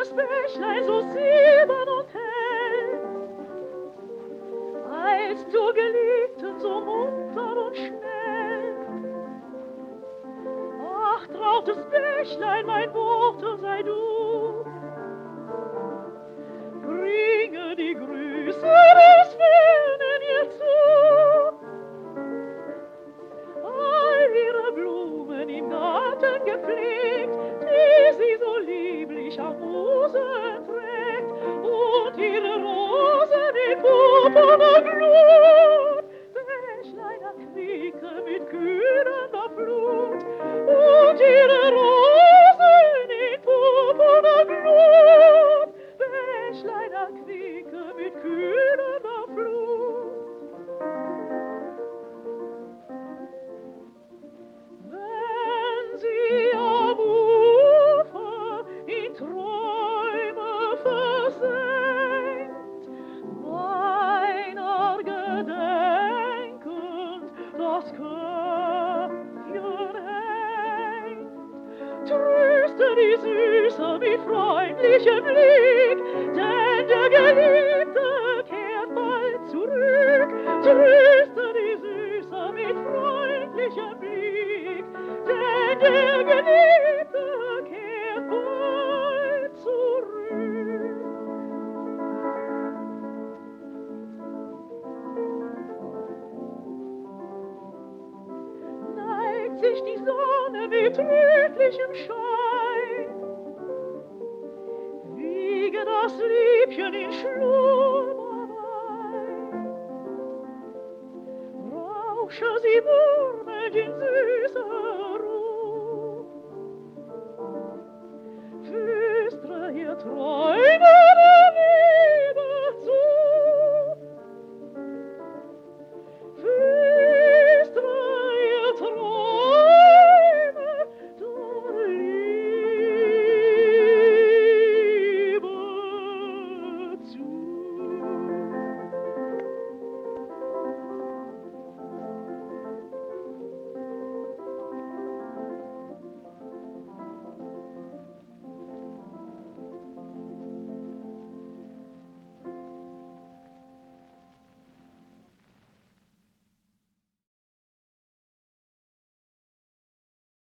das Bächlein so silbern und hell, als zur Geliebten so munter und schnell. Ach, trautes Bächlein, mein Bote sei du, bringe die Grüße des Fernen ihr zu. All ihre Blumen im Garten gepflegt, die sie so lieblich am Busen trägt, und ihre Rosen in purpurner Glut, Bächlein erquicke mit kühlender Flut, und ihre Rosen in purpurner Glut, Bächlein erquicke mit kühlender Flut. Wenn sie am Ufer in Träume versenkt, meiner gedenkend das Köpfchen hängt, tröste die Süße mit freundlichem Blick, denn der Geliebte kehrt bald zurück. Tröste die Süße mit freundlichem Blick, denn der Geliebte kehrt bald zurück. Neigt sich die Sonne mit rötlichem Schein, wiege das Liebchen in Schlummer ein, rausche sie murmelnd in süßer